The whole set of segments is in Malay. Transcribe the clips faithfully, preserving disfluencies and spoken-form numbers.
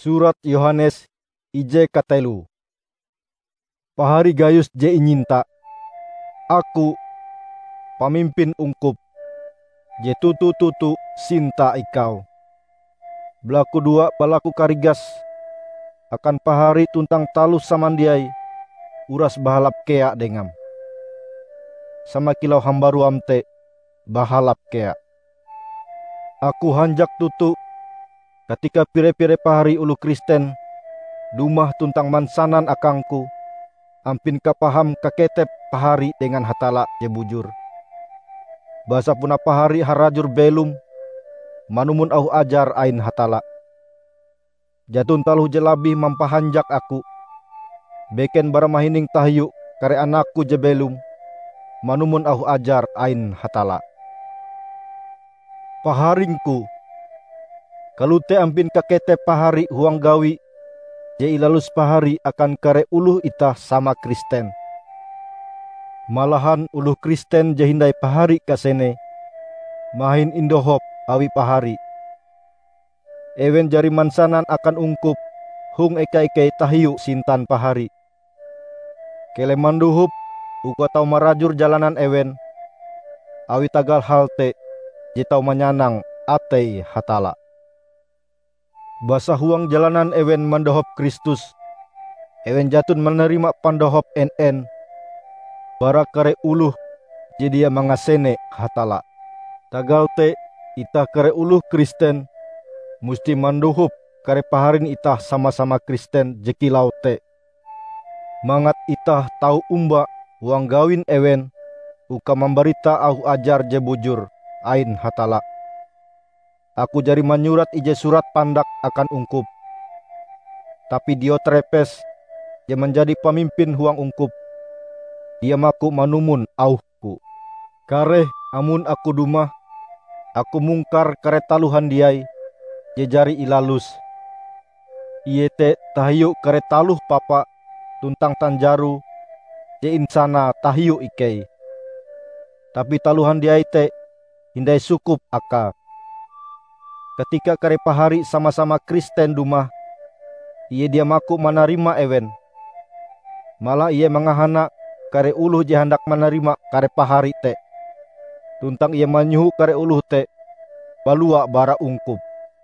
Surat Yohanes ije katelu. Pahari Gayus je inyinta. Aku, pamimpin ungkup, je tutu-tutu sinta ikau. Belaku dua balaku karigas, akan pahari tuntang talus samandiai, uras bahalap kea dengam. Sama kilau hambaru amte, bahalap kea. Aku hanjak tutu, ketika pire-pire pahari ulu Kristen, dumah tuntang mansanan akangku, ampin kapaham kaketep pahari dengan hatala je bujur. Basa puna pahari harajur belum, manumun au ajar ain hatala. Jatun taluh je labih mampahanjak aku, beken bara mahining tahyu kare anakku je belum, manumun au ajar ain hatala. Paharingku, kalute ampin kaketep pahari huang gawi, je ilalus pahari akan kare uluh itah sama Kristen. Malahan uluh Kristen je hindai pahari kasene, mahin indohop awi pahari. Ewen jari mansanan akan ungkup, hung eka-ekai tahiyu sintan pahari. Kele manduhup, uko tau marajur jalanan ewen, awi tagal halte, je tau manyanang atei hatala. Basa huang jalanan ewen mandohop Kristus, ewen jatun menerima pandohop en-en, bara kare uluh je dia mangasene hatala. Tagal te itah kare uluh Kristen, musti mandohop kare paharin itah sama-sama Kristen je kilau te. Mangat itah tau umba huang gawin ewen, uka memberita au ajar je bujur ain hatala. Aku jari menyurat ije surat pandak akan ungkup. Tapi Diotrepes, je menjadi pemimpin huang ungkup, dia maku manumun auhku. Kareh amun aku dumah, aku mungkar kare taluhan diai, je jari ilalus. Iye te tahiyu kare taluh papa, tuntang tanjaru, je insana tahiyu ikei. Tapi taluhan diai te, hindai sukup aka. Ketika kare pahari sama-sama Kristen dumah, iye dia maku menerima ewen. Malah iye mengahana kare uluh je hendak menerima kare pahari te. Tuntang iye menyuhu kare uluh te, balua bara ungkup.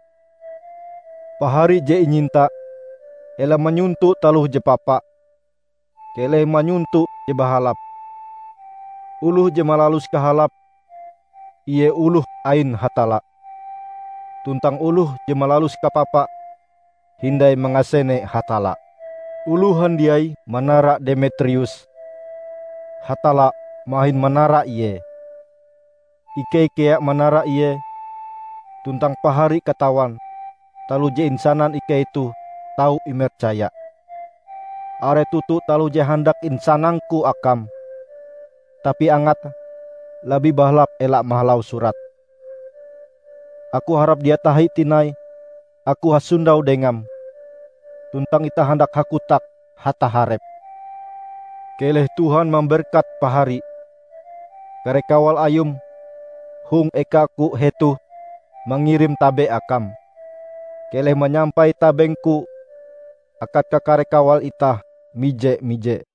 Pahari je inyinta, ela menyuntu taluh je papa, kele menyuntu je bahalap. Uluh je malalus kahalap, iye uluh ain hatala. Tuntang uluh je malalus kapapa, hindai mengasene hatala. Uluhan diai menara Demetrius, hatala mahin menara iye. Ike kea menara iye, tuntang pahari katawan, talu je insanan ike itu tau imercaya. Are tutu talu je handak insanangku akam, tapi angat lebih bahlap elak mahalau surat. Aku harap dia tahi tinai, aku hasundau dengam, tuntang ita hendak hakutak hata harep. Keleh Tuhan memberkat pahari, kare kawal ayum, hung ekaku hetu, mengirim tabe akam. Keleh menyampai tabengku, akat kare kawal itah, mije-mije.